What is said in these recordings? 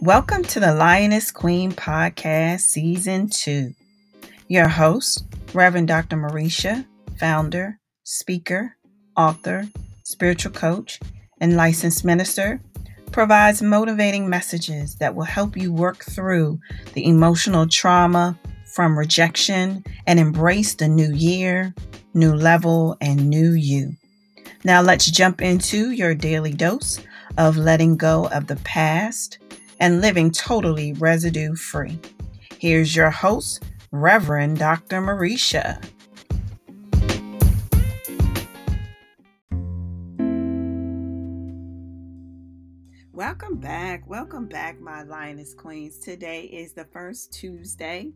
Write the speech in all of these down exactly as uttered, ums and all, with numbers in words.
Welcome to the Lioness Queen Podcast Season two. Your host, Reverend Doctor Marisha, founder, speaker, author, spiritual coach, and licensed minister, provides motivating messages that will help you work through the emotional trauma from rejection and embrace the new year, new level, and new you. Now let's jump into your daily dose of letting go of the past and living totally residue-free. Here's your host, Reverend Doctor Marisha. Welcome back. Welcome back, my Lioness Queens. Today is the first Tuesday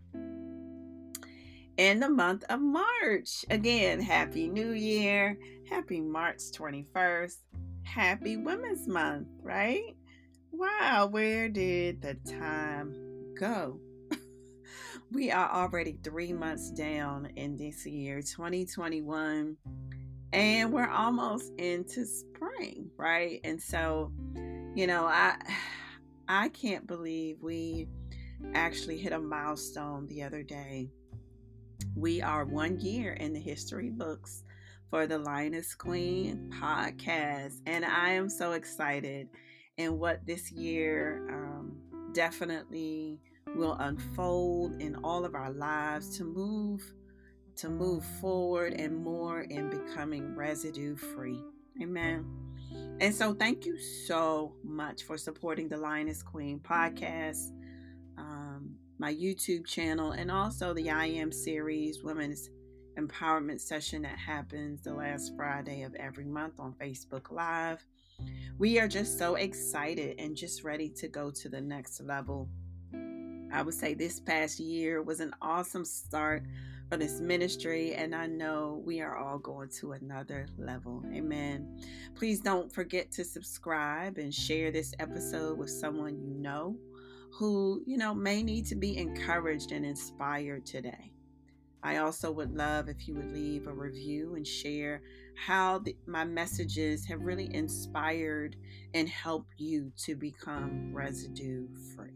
in the month of March. Again, Happy New Year. Happy March twenty-first. Happy Women's Month, right? Wow, where did the time go? We are already three months down in this year, twenty twenty-one, and we're almost into spring, right? And so, you know, I I can't believe we actually hit a milestone the other day. We are one year in the history books for the Lioness Queen podcast, and I am so excited in what this year um, definitely will unfold in all of our lives to move to move forward and more in becoming residue free. Amen. And so thank you so much for supporting the Lioness Queen podcast, um, my YouTube channel, and also the I Am series, Women's Empowerment Session that happens the last Friday of every month on Facebook Live. We are just so excited and just ready to go to the next level. I would say this past year was an awesome start for this ministry, and I know we are all going to another level. Amen. Please don't forget to subscribe and share this episode with someone you know who, you know, may need to be encouraged and inspired today. I also would love if you would leave a review and share how the, my messages have really inspired and helped you to become residue free.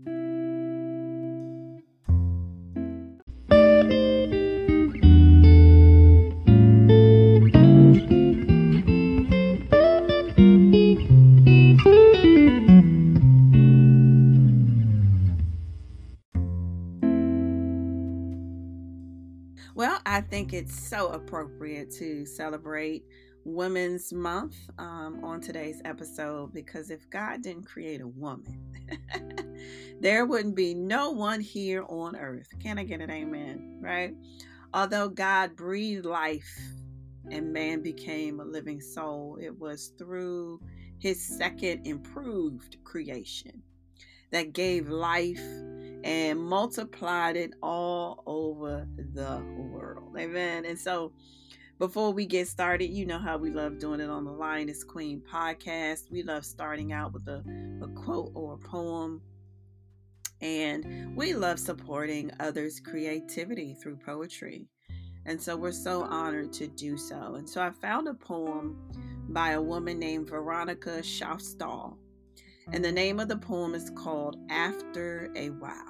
Well, I think it's so appropriate to celebrate Women's Month um, on today's episode, because if God didn't create a woman, there wouldn't be no one here on earth. Can I get an amen? Right? Although God breathed life and man became a living soul, it was through his second improved creation that gave life and multiplied it all over the world. Amen. And so before we get started, you know how we love doing it on the Lioness Queen podcast. We love starting out with a, a quote or a poem. And we love supporting others' creativity through poetry. And so we're so honored to do so. And so I found a poem by a woman named Veronica Shafstall. And the name of the poem is called After a While.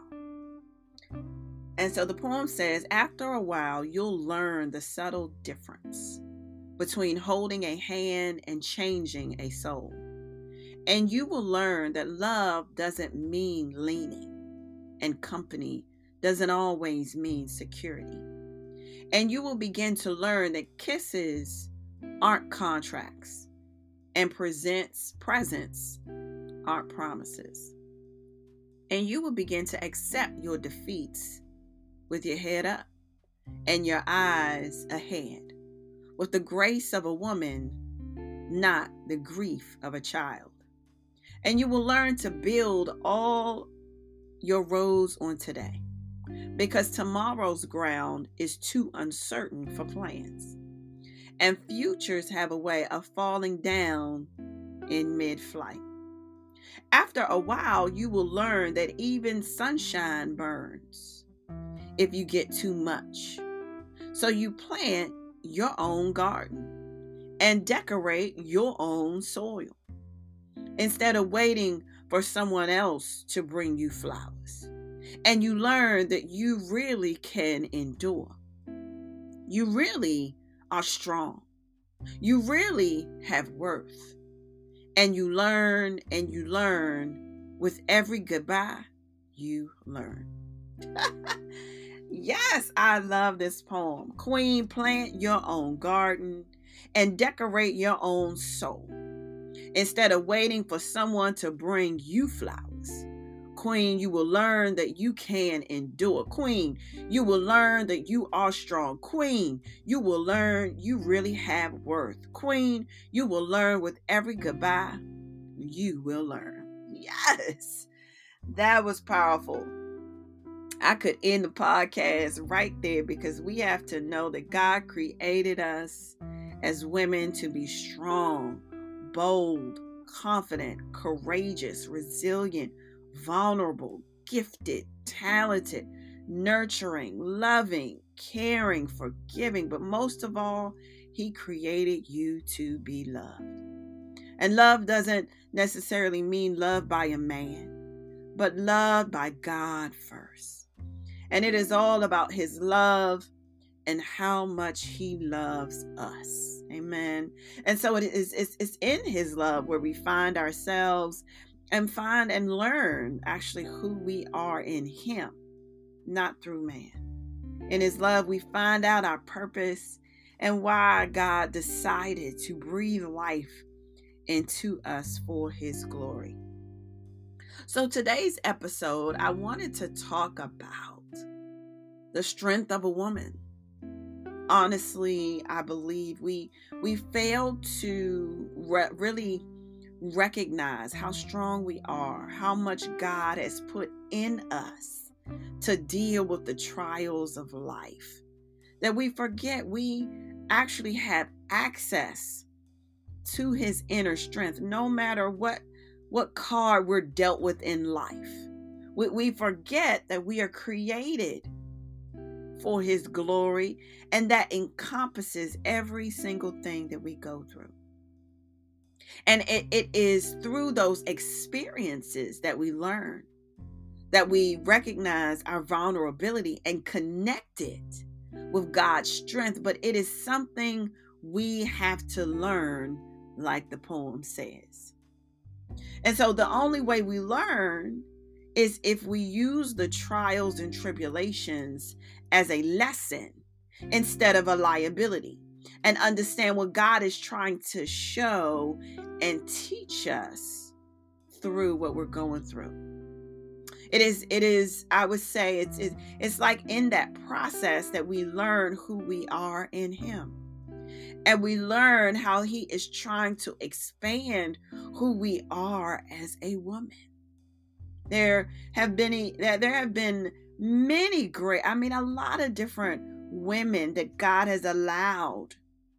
And so the poem says, after a while, you'll learn the subtle difference between holding a hand and changing a soul. And you will learn that love doesn't mean leaning, and company doesn't always mean security. And you will begin to learn that kisses aren't contracts, and presents presents aren't promises. And you will begin to accept your defeats with your head up and your eyes ahead, with the grace of a woman, not the grief of a child. And you will learn to build all your roads on today, because tomorrow's ground is too uncertain for plans, and futures have a way of falling down in mid-flight. After a while, you will learn that even sunshine burns if you get too much. So you plant your own garden and decorate your own soil, instead of waiting for someone else to bring you flowers. And you learn that you really can endure. You really are strong. You really have worth. And you learn and you learn. With every goodbye, you learn. Yes, I love this poem. Queen, plant your own garden and decorate your own soul. Instead of waiting for someone to bring you flowers, Queen, you will learn that you can endure. Queen, you will learn that you are strong. Queen, you will learn you really have worth. Queen, you will learn with every goodbye, you will learn. Yes, that was powerful. I could end the podcast right there because we have to know that God created us as women to be strong, bold, confident, courageous, resilient, vulnerable, gifted, talented, nurturing, loving, caring, forgiving. But most of all, He created you to be loved. And love doesn't necessarily mean love by a man, but love by God first. And it is all about His love and how much He loves us. Amen. And so it is, it's, it's in His love where we find ourselves and find and learn actually who we are in Him, not through man. In His love, we find out our purpose and why God decided to breathe life into us for His glory. So today's episode, I wanted to talk about the strength of a woman. Honestly, I believe we we fail to re- really recognize how strong we are, how much God has put in us to deal with the trials of life, that we forget we actually have access to His inner strength, no matter what, what card we're dealt with in life. We, we forget that we are created for His glory, and that encompasses every single thing that we go through. And it, it is through those experiences that we learn, that we recognize our vulnerability and connect it with God's strength. But it is something we have to learn, like the poem says. And so the only way we learn is if we use the trials and tribulations as a lesson instead of a liability, and understand what God is trying to show and teach us through what we're going through. It is, it is, I would say it's, it's, it's like in that process that we learn who we are in Him. And we learn how He is trying to expand who we are as a woman. There have been, there have been many great, I mean, a lot of different women that God has allowed.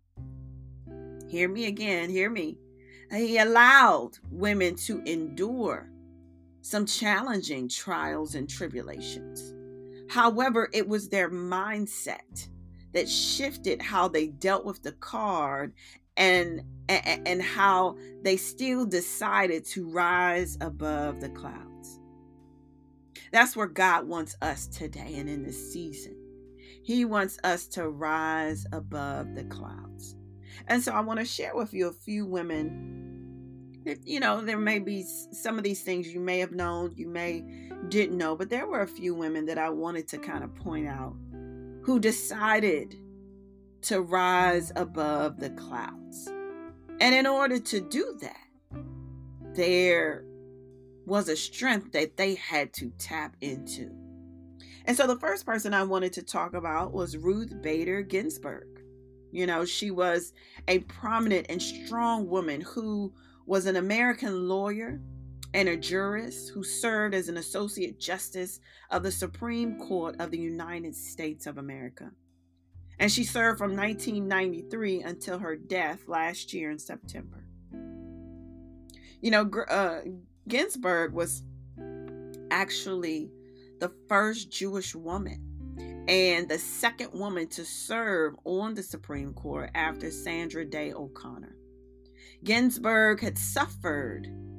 Hear me again, hear me. He allowed women to endure some challenging trials and tribulations. However, it was their mindset that shifted how they dealt with the card and, and, and how they still decided to rise above the clouds. That's where God wants us today and in this season. He wants us to rise above the clouds. And so I want to share with you a few women that, you know, there may be some of these things you may have known, you may didn't know, but there were a few women that I wanted to kind of point out who decided to rise above the clouds. And in order to do that, there was a strength that they had to tap into. And so the first person I wanted to talk about was Ruth Bader Ginsburg. You know, she was a prominent and strong woman who was an American lawyer and a jurist who served as an associate justice of the Supreme Court of the United States of America. And she served from nineteen ninety-three until her death last year in September. You know, uh, Ginsburg was actually the first Jewish woman and the second woman to serve on the Supreme Court after Sandra Day O'Connor. Ginsburg had suffered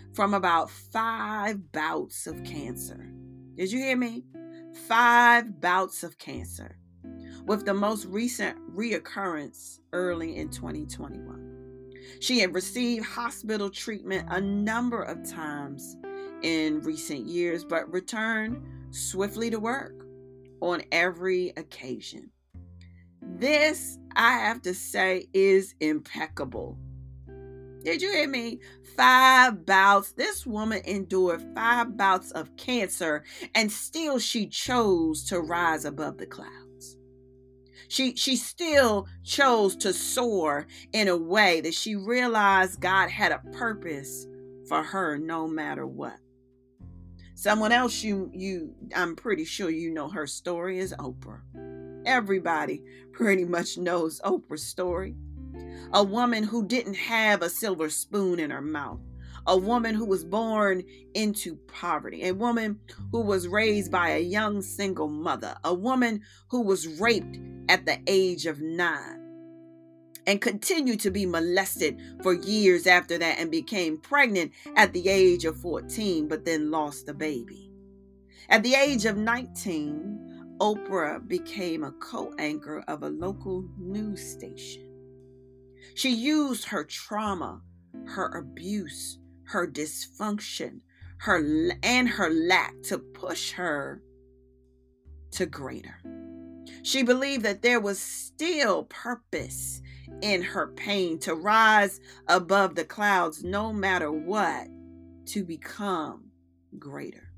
from about five bouts of cancer. Did you hear me? Five bouts of cancer, with the most recent reoccurrence early in twenty twenty-one. She had received hospital treatment a number of times in recent years, but returned swiftly to work on every occasion. This, I have to say, is impeccable. Did you hear me? Five bouts. This woman endured five bouts of cancer, and still she chose to rise above the clouds. She, she still chose to soar in a way that she realized God had a purpose for her no matter what. Someone else you, you, I'm pretty sure you know her story is Oprah. Everybody pretty much knows Oprah's story. A woman who didn't have a silver spoon in her mouth. A woman who was born into poverty. A woman who was raised by a young single mother. A woman who was raped at the age of nine and continued to be molested for years after that, and became pregnant at the age of fourteen, but then lost the baby. At the age of nineteen, Oprah became a co-anchor of a local news station. She used her trauma, her abuse, her dysfunction, her and her lack to push her to greater. She believed that there was still purpose in her pain, to rise above the clouds no matter what, to become greater.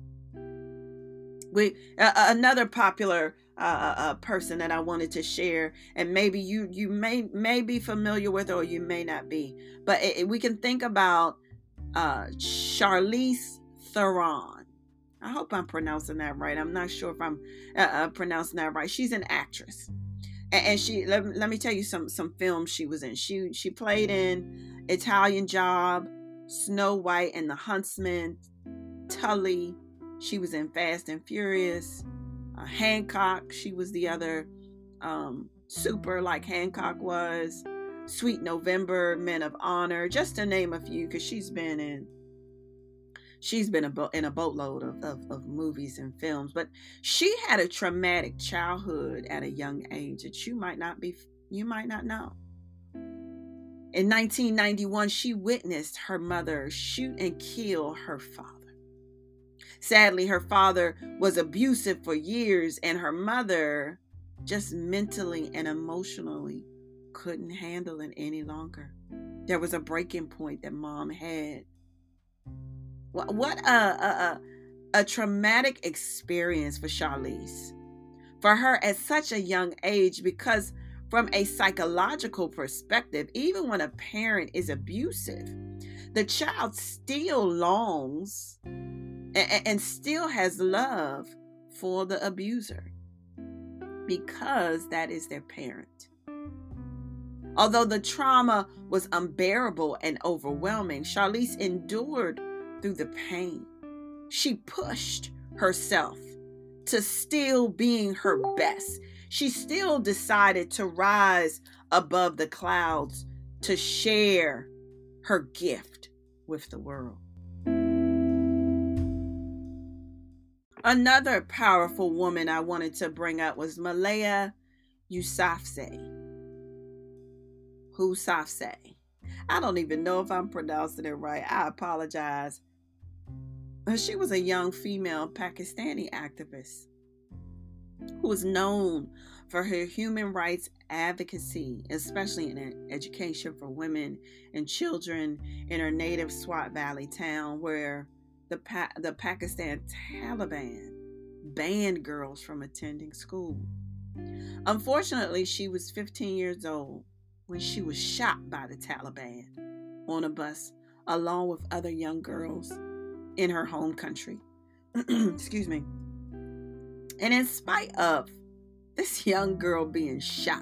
We uh, another popular uh, uh, person that I wanted to share, and maybe you you may may be familiar with, or you may not be, but it, it, we can think about uh, Charlize Theron. I hope I'm pronouncing that right. I'm not sure if I'm uh, uh, pronouncing that right. She's an actress, and, and she let, let me tell you some some films she was in. She she played in Italian Job, Snow White and the Huntsman, Tully. She was in Fast and Furious, uh, Hancock. She was the other um, super like Hancock was. Sweet November, Men of Honor, just to name a few, because she's been in she's been a bo- in a boatload of, of, of movies and films. But she had a traumatic childhood at a young age that you might not be you might not know. In nineteen ninety-one, she witnessed her mother shoot and kill her father. Sadly, her father was abusive for years, and her mother just mentally and emotionally couldn't handle it any longer. There was a breaking point that mom had. What, what a, a, a, a traumatic experience for Charlize. For her at such a young age, because from a psychological perspective, even when a parent is abusive, the child still longs and still has love for the abuser, because that is their parent. Although the trauma was unbearable and overwhelming, Charlize endured through the pain. She pushed herself to still being her best. She still decided to rise above the clouds to share her gift with the world. Another powerful woman I wanted to bring up was Malaya Yousafzai. Yousafzai. I don't even know if I'm pronouncing it right. I apologize. She was a young female Pakistani activist who was known for her human rights advocacy, especially in education for women and children in her native Swat Valley town, where the pa- the Pakistan Taliban banned girls from attending school. Unfortunately, she was fifteen years old when she was shot by the Taliban on a bus along with other young girls in her home country. Excuse me. And in spite of this young girl being shot,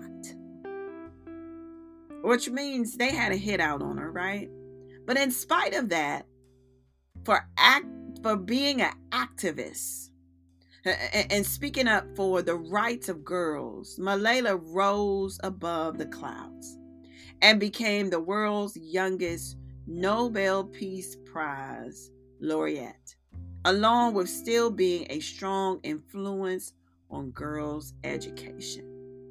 which means they had a hit out on her, right? But in spite of that, for act for being an activist and speaking up for the rights of girls, Malala rose above the clouds and became the world's youngest Nobel Peace Prize laureate, along with still being a strong influence on girls' education.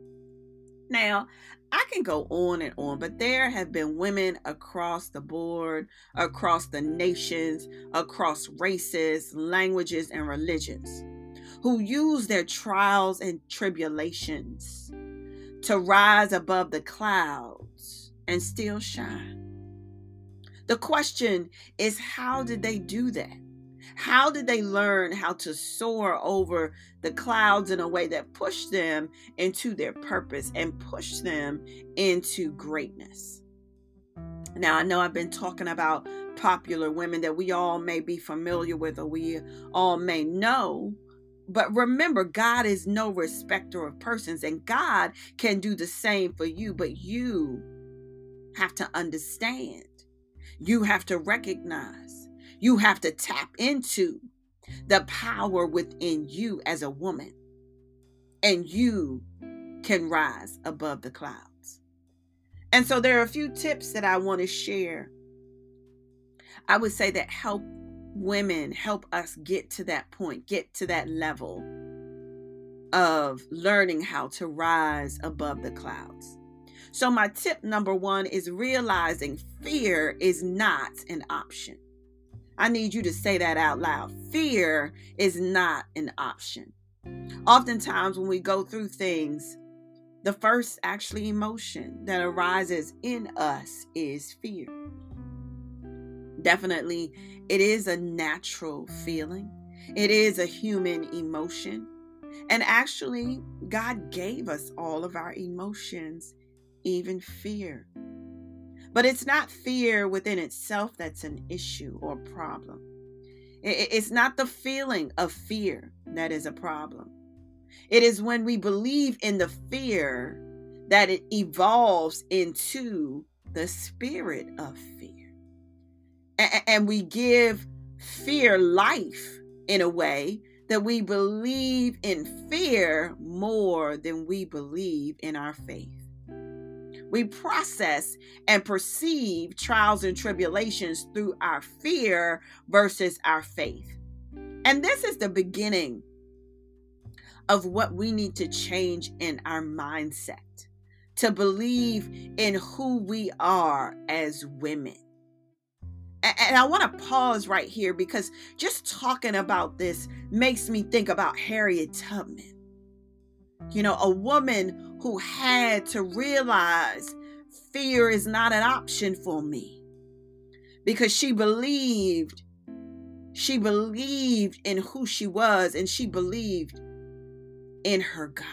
Now, I can go on and on, but there have been women across the board, across the nations, across races, languages, and religions who use their trials and tribulations to rise above the clouds and still shine. The question is, how did they do that? How did they learn how to soar over the clouds in a way that pushed them into their purpose and pushed them into greatness? Now, I know I've been talking about popular women that we all may be familiar with or we all may know. But remember, God is no respecter of persons, and God can do the same for you. But you have to understand. You have to recognize. You have to tap into the power within you as a woman, and you can rise above the clouds. And so there are a few tips that I want to share. I would say that help women, help us get to that point, get to that level of learning how to rise above the clouds. So my tip number one is realizing fear is not an option. I need you to say that out loud. Fear is not an option. Oftentimes when we go through things, the first actually emotion that arises in us is fear. Definitely, it is a natural feeling. It is a human emotion. And actually, God gave us all of our emotions, even fear. But it's not fear within itself that's an issue or problem. It's not the feeling of fear that is a problem. It is when we believe in the fear that it evolves into the spirit of fear. And we give fear life in a way that we believe in fear more than we believe in our faith. We process and perceive trials and tribulations through our fear versus our faith. And this is the beginning of what we need to change in our mindset, to believe in who we are as women. And I want to pause right here because just talking about this makes me think about Harriet Tubman. You know, a woman who had to realize fear is not an option for me because she believed, she believed in who she was and she believed in her God.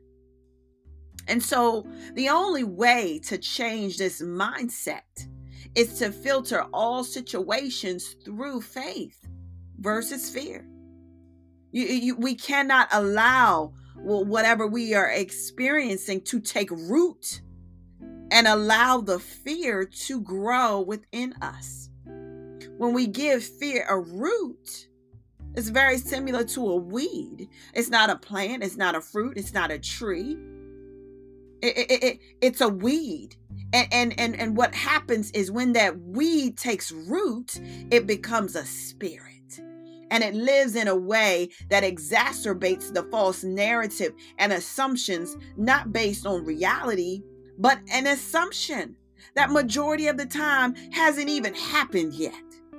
And so the only way to change this mindset is to filter all situations through faith versus fear. You, you, we cannot allow well, whatever we are experiencing to take root and allow the fear to grow within us. When we give fear a root, it's very similar to a weed. It's not a plant, it's not a fruit, it's not a tree. It, it, it, it's a weed. And, and, and, and what happens is when that weed takes root, it becomes a spirit. And it lives in a way that exacerbates the false narrative and assumptions, not based on reality, but an assumption that majority of the time hasn't even happened yet.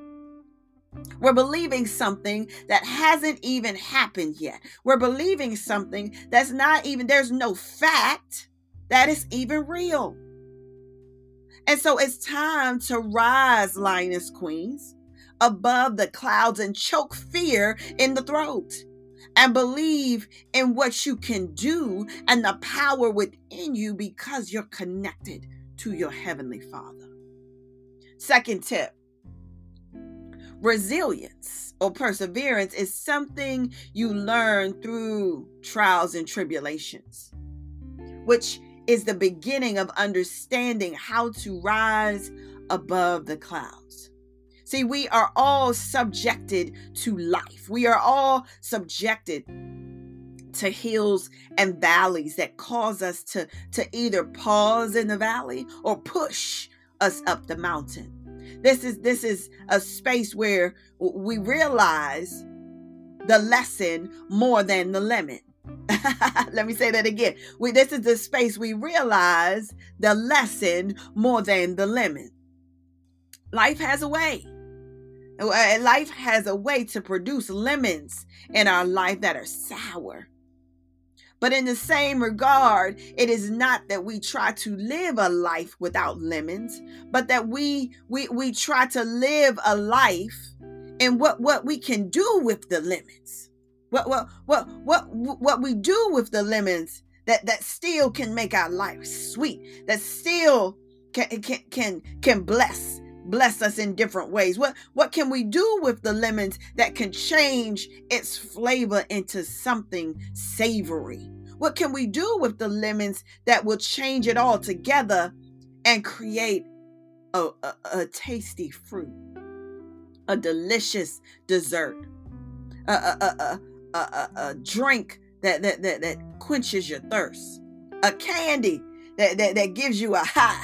We're believing something that hasn't even happened yet. We're believing something that's not even, there's no fact that is even real. And so it's time to rise, lioness queens, above the clouds and choke fear in the throat and believe in what you can do and the power within you because you're connected to your Heavenly Father. Second tip, resilience or perseverance is something you learn through trials and tribulations, which is the beginning of understanding how to rise above the clouds. See, we are all subjected to life. We are all subjected to hills and valleys that cause us to, to either pause in the valley or push us up the mountain. This is this is a space where we realize the lesson more than the lemon. Let me say that again. We, this is the space we realize the lesson more than the lemon. Life has a way. Life has a way to produce lemons in our life that are sour. But in the same regard, it is not that we try to live a life without lemons, but that we we we try to live a life in what, what we can do with the lemons. What what what what what we do with the lemons that, that still can make our life sweet, that still can can can can bless bless us in different ways. What what can we do with the lemons that can change its flavor into something savory? What can we do with the lemons that will change it all together and create a, a, a tasty fruit, a delicious dessert, a, a, a, a, a, a drink that, that, that, that quenches your thirst, a candy that, that, that gives you a high?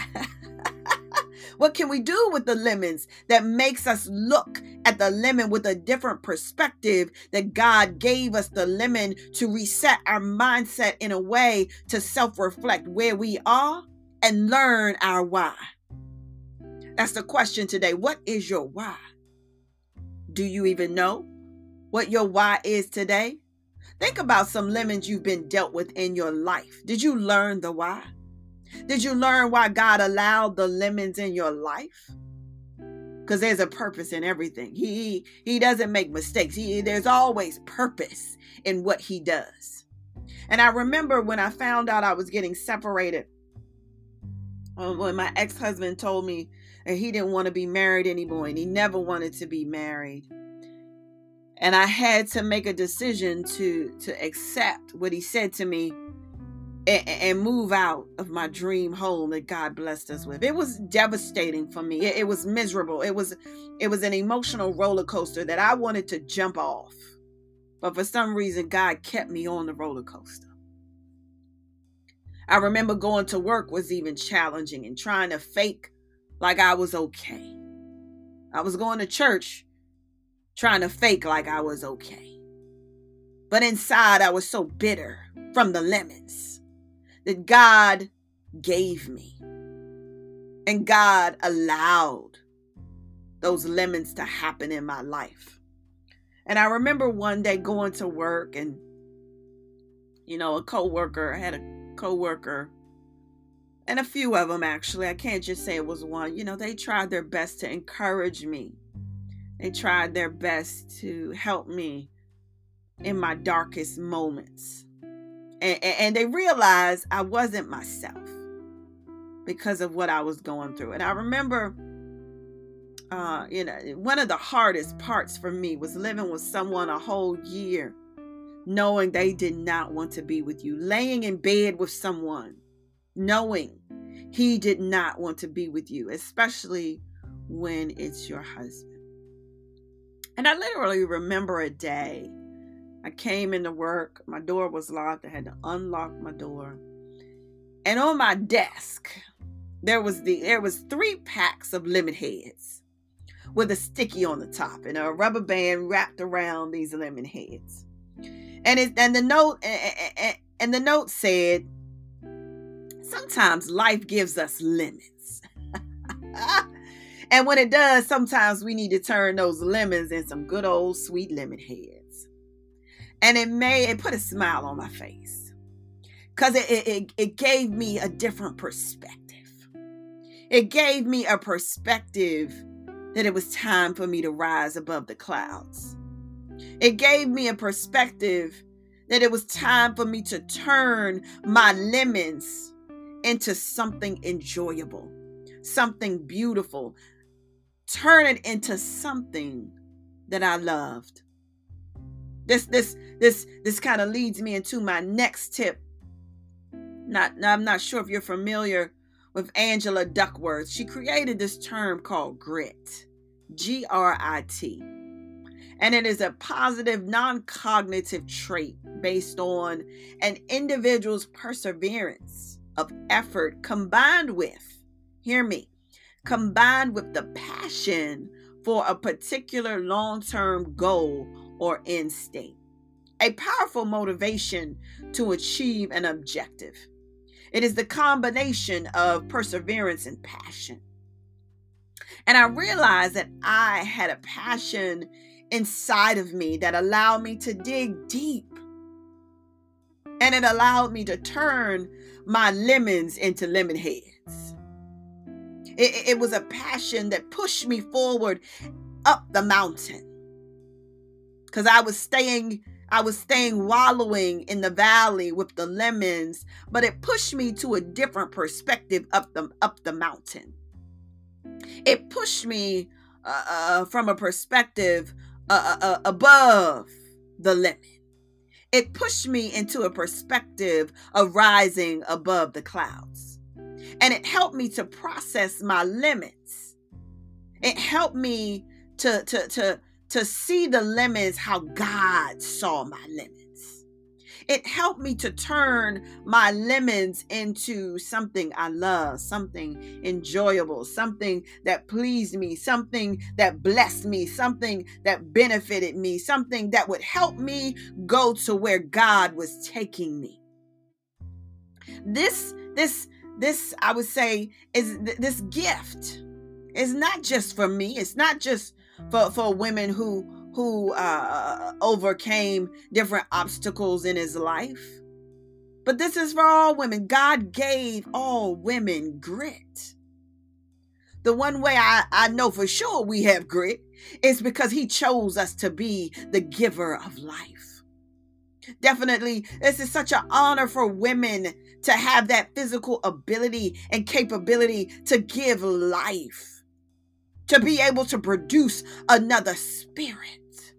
What can we do with the lemons that makes us look at the lemon with a different perspective, that God gave us the lemon to reset our mindset in a way to self-reflect where we are and learn our why? That's the question today. What is your why? Do you even know what your why is today? Think about some lemons you've been dealt with in your life. Did you learn the why? Did you learn why God allowed the lemons in your life? Because there's a purpose in everything. He, he doesn't make mistakes. He, there's always purpose in what he does. And I remember when I found out I was getting separated, when my ex-husband told me that he didn't want to be married anymore and he never wanted to be married. And I had to make a decision to, to accept what he said to me and move out of my dream home that God blessed us with. It was devastating for me. It, it was miserable. It was, it was an emotional roller coaster that I wanted to jump off. But for some reason, God kept me on the roller coaster. I remember going to work was even challenging and trying to fake like I was okay. I was going to church trying to fake like I was okay. But inside, I was so bitter from the lemons that God gave me. And God allowed those lemons to happen in my life. And I remember one day going to work and, you know, a coworker, I had a coworker, and a few of them actually, I can't just say it was one, you know, they tried their best to encourage me. They tried their best to help me in my darkest moments. And, and they realized I wasn't myself because of what I was going through. And I remember, uh, you know, one of the hardest parts for me was living with someone a whole year, knowing they did not want to be with you, laying in bed with someone, knowing he did not want to be with you, especially when it's your husband. And I literally remember a day I came into work, my door was locked, I had to unlock my door. And on my desk, there was the there was three packs of lemon heads with a sticky on the top and a rubber band wrapped around these lemon heads. And it and the note and, and the note said, sometimes life gives us lemons. And when it does, sometimes we need to turn those lemons into some good old sweet lemon heads. And it made, it put a smile on my face because it, it, it gave me a different perspective. It gave me a perspective that it was time for me to rise above the clouds. It gave me a perspective that it was time for me to turn my lemons into something enjoyable, something beautiful, turn it into something that I loved. This, this, this, this kind of leads me into my next tip. Not, I'm not sure if you're familiar with Angela Duckworth. She created this term called grit, G R I T. And it is a positive, non-cognitive trait based on an individual's perseverance of effort combined with, hear me, combined with the passion for a particular long-term goal or end state. A powerful motivation to achieve an objective. It is the combination of perseverance and passion. And I realized that I had a passion inside of me that allowed me to dig deep. And it allowed me to turn my lemons into lemon heads. It, it was a passion that pushed me forward up the mountain. Because I was staying, I was staying wallowing in the valley with the lemons, but it pushed me to a different perspective up the, up the mountain. It pushed me uh, uh, from a perspective uh, uh, above the lemon. It pushed me into a perspective of rising above the clouds. And it helped me to process my limits. It helped me to, to, to, to see the lemons how God saw my lemons. It helped me to turn my lemons into something I love, something enjoyable, something that pleased me, something that blessed me, something that benefited me, something that would help me go to where God was taking me. This, this, this, I would say, is th- this gift is not just for me. It's not just for, for women who who uh, overcame different obstacles in his life. But this is for all women. God gave all women grit. The one way I, I know for sure we have grit is because he chose us to be the giver of life. Definitely, this is such an honor for women to have that physical ability and capability to give life, to be able to produce another spirit.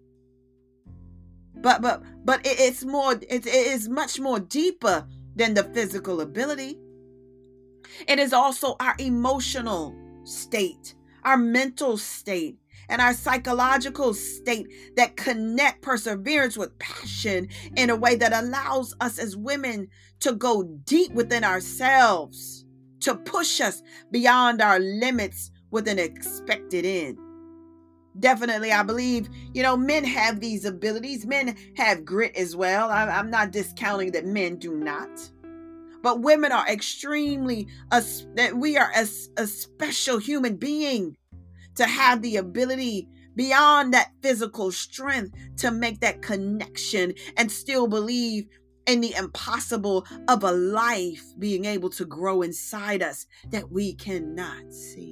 But but but it, it's more. It, it is much more deeper than the physical ability. It is also our emotional state, our mental state, and our psychological state that connect perseverance with passion in a way that allows us as women to go deep within ourselves, to push us beyond our limits with an expected end. Definitely, I believe, you know, men have these abilities. Men have grit as well. I, I'm not discounting that men do not. But women are extremely, uh, that we are a, a special human being to have the ability beyond that physical strength to make that connection and still believe in the impossible of a life being able to grow inside us that we cannot see.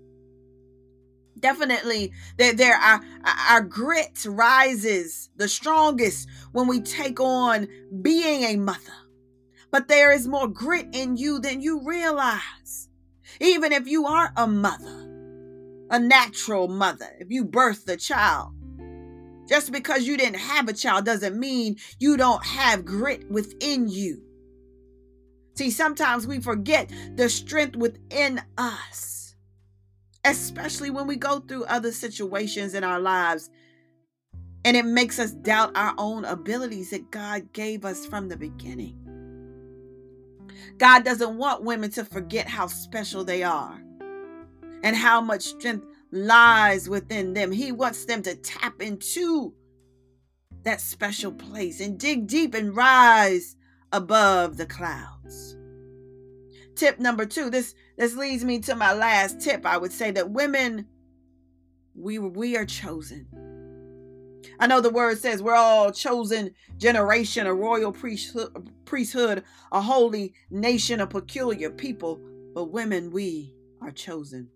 Definitely, that there our, our grit rises the strongest when we take on being a mother. But there is more grit in you than you realize. Even if you are a mother, a natural mother, if you birthed a child, just because you didn't have a child doesn't mean you don't have grit within you. See, sometimes we forget the strength within us. Especially when we go through other situations in our lives and it makes us doubt our own abilities that God gave us from the beginning. God doesn't want women to forget how special they are and how much strength lies within them. He wants them to tap into that special place and dig deep and rise above the clouds. Tip number two, this, this leads me to my last tip. I would say that women, we, we are chosen. I know the word says we're all chosen generation, a royal priesthood, priesthood, a holy nation, a peculiar people. But women, we are chosen.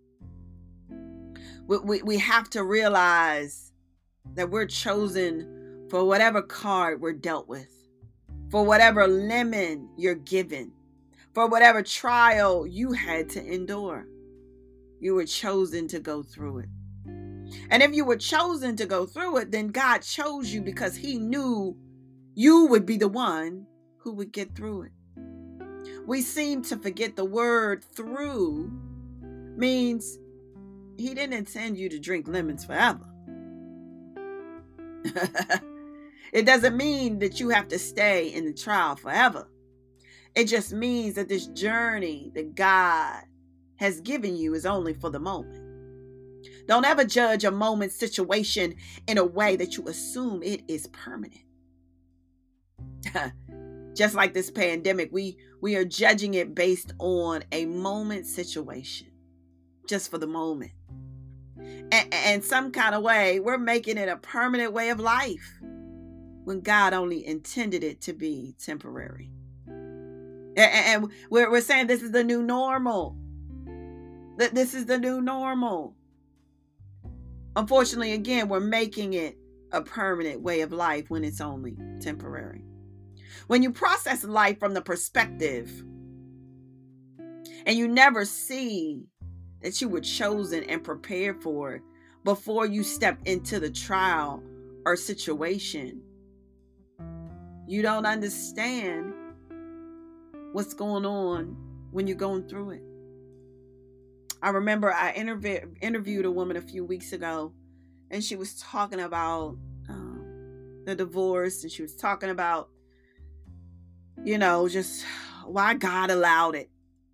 We, we, we have to realize that we're chosen for whatever card we're dealt with, for whatever lemon you're given, for whatever trial you had to endure. You were chosen to go through it. And if you were chosen to go through it, then God chose you because he knew you would be the one who would get through it. We seem to forget the word through means he didn't intend you to drink lemons forever. It doesn't mean that you have to stay in the trial forever. It just means that this journey that God has given you is only for the moment. Don't ever judge a moment situation in a way that you assume it is permanent. Just like this pandemic, we, we are judging it based on a moment situation, just for the moment. And, and some kind of way, we're making it a permanent way of life when God only intended it to be temporary. And, and we're, we're saying this is the new normal. That this is the new normal. Unfortunately, again, we're making it a permanent way of life when it's only temporary. When you process life from the perspective and you never see that you were chosen and prepared for it before you step into the trial or situation, you don't understand what's going on when you're going through it. I remember I interv- interviewed a woman a few weeks ago, and she was talking about um, the divorce, and she was talking about, you know, just why God allowed it.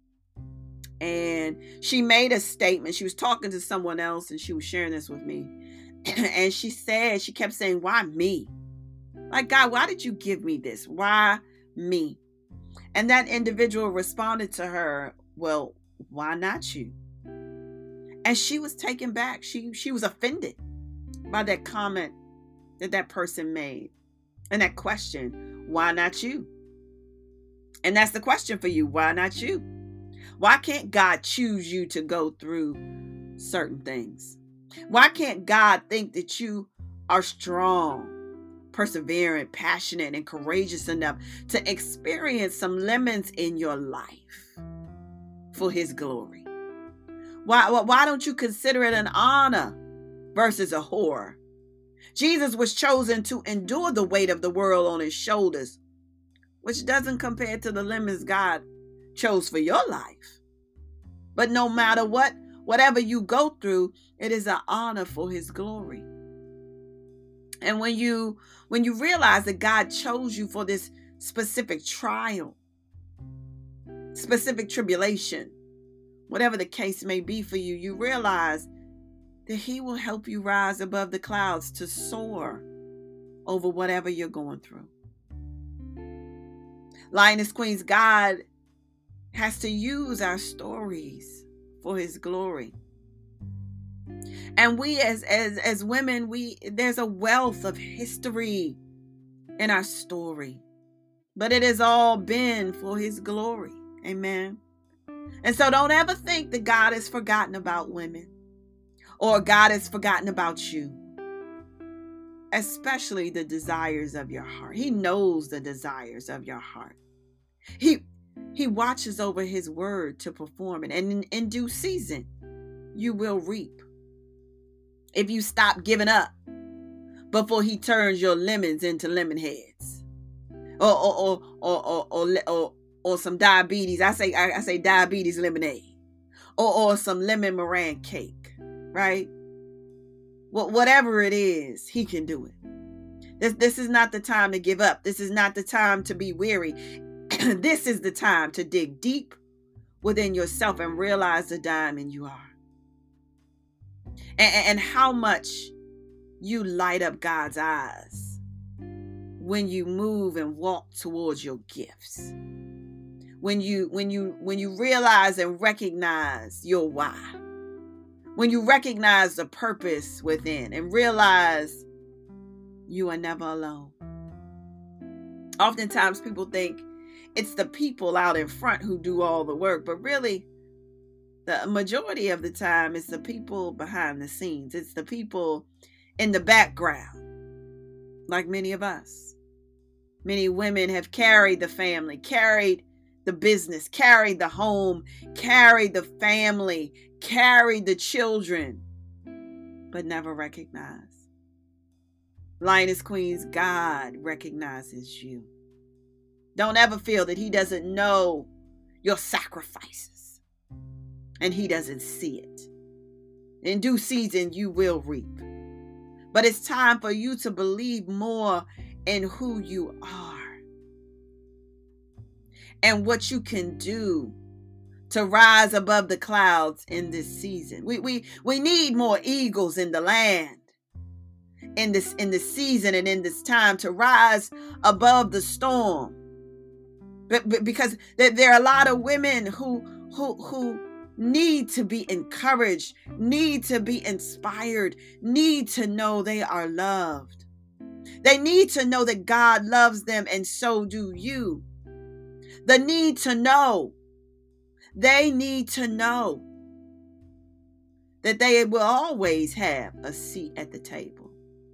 And she made a statement. She was talking to someone else, and she was sharing this with me. And she said, she kept saying, why me? Like, God, why did you give me this? Why me? And that individual responded to her, well, why not you? And she was taken back. She, she was offended by that comment that that person made. And that question, why not you? And that's the question for you. Why not you? Why can't God choose you to go through certain things? Why can't God think that you are strong, perseverant, passionate, and courageous enough to experience some lemons in your life for his glory? Why, why don't you consider it an honor versus a horror? Jesus was chosen to endure the weight of the world on his shoulders, which doesn't compare to the lemons God chose for your life. But no matter what, whatever you go through, it is an honor for his glory. And when you when you realize that God chose you for this specific trial, specific tribulation, whatever the case may be for you, you realize that he will help you rise above the clouds to soar over whatever you're going through. Lioness Queens, God has to use our stories for his glory. And we as as as women, we there's a wealth of history in our story, but it has all been for his glory. Amen. And so don't ever think that God has forgotten about women or God has forgotten about you, especially the desires of your heart. He knows the desires of your heart. He He watches over his word to perform it. And in, in due season, you will reap. If you stop giving up before he turns your lemons into lemon heads. Or or or or or, or, or, or some diabetes. I say I, I say diabetes lemonade. Or, or some lemon meringue cake. Right? Well, whatever it is, he can do it. This, this is not the time to give up. This is not the time to be weary. This is the time to dig deep within yourself and realize the diamond you are. And, and how much you light up God's eyes when you move and walk towards your gifts. When you when you when you realize and recognize your why. When you recognize the purpose within and realize you are never alone. Oftentimes people think it's the people out in front who do all the work, but really the majority of the time it's the people behind the scenes. It's the people in the background, like many of us. Many women have carried the family, carried the business, carried the home, carried the family, carried the children, but never recognized. Lioness Queens, God recognizes you. Don't ever feel that he doesn't know your sacrifices and he doesn't see it. In due season, you will reap. But it's time for you to believe more in who you are and what you can do to rise above the clouds in this season. We we we need more eagles in the land in this in this season and in this time to rise above the storm. But, but because there, there are a lot of women who who who need to be encouraged, need to be inspired, need to know they are loved. They need to know that God loves them, and so do you. The need to know. They need to know that they will always have a seat at the table.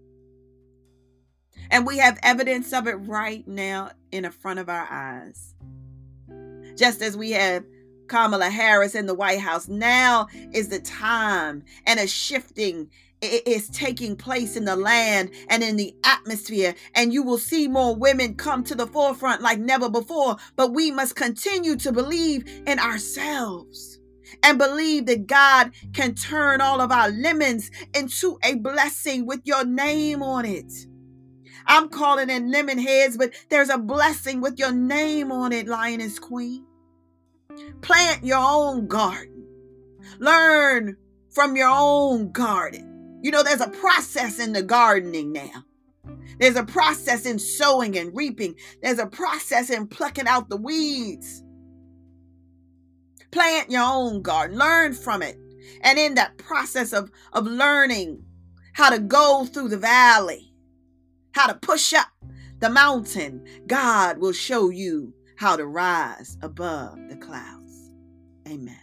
And we have evidence of it right now in the front of our eyes. Just as we have Kamala Harris in the White House, now is the time, and a shifting is taking place in the land and in the atmosphere, and you will see more women come to the forefront like never before. But we must continue to believe in ourselves and believe that God can turn all of our lemons into a blessing with your name on it. I'm calling it lemon heads, but there's a blessing with your name on it, Lioness Queen. Plant your own garden. Learn from your own garden. You know, there's a process in the gardening now. There's a process in sowing and reaping. There's a process in plucking out the weeds. Plant your own garden. Learn from it. And in that process of, of learning how to go through the valley, how to push up the mountain, God will show you how to rise above the clouds. Amen.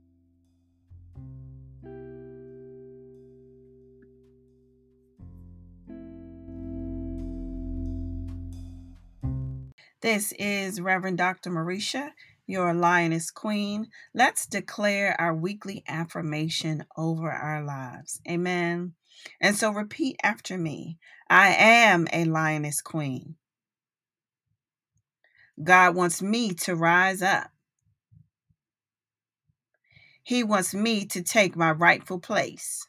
This is Reverend Doctor Marisha, your Lioness Queen. Let's declare our weekly affirmation over our lives. Amen. And so repeat after me. I am a Lioness Queen. God wants me to rise up. He wants me to take my rightful place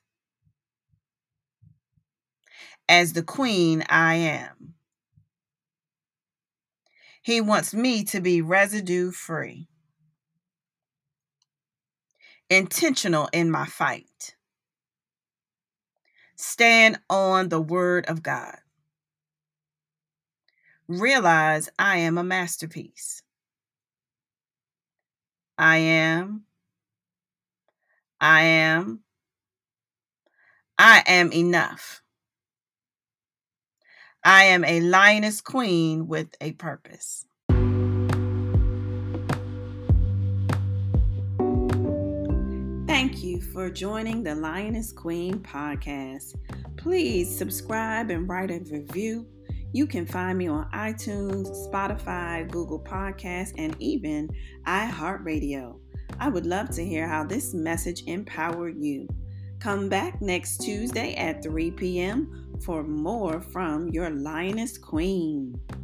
as the queen I am. He wants me to be residue free, intentional in my fight. Stand on the word of God. Realize I am a masterpiece. I am, I am, I am enough. I am a Lioness Queen with a purpose. Thank you for joining the Lioness Queen podcast. Please subscribe and write a review. You can find me on iTunes, Spotify, Google Podcasts, and even iHeartRadio. I would love to hear how this message empowered you. Come back next Tuesday at three p.m. for more from your Lioness Queen.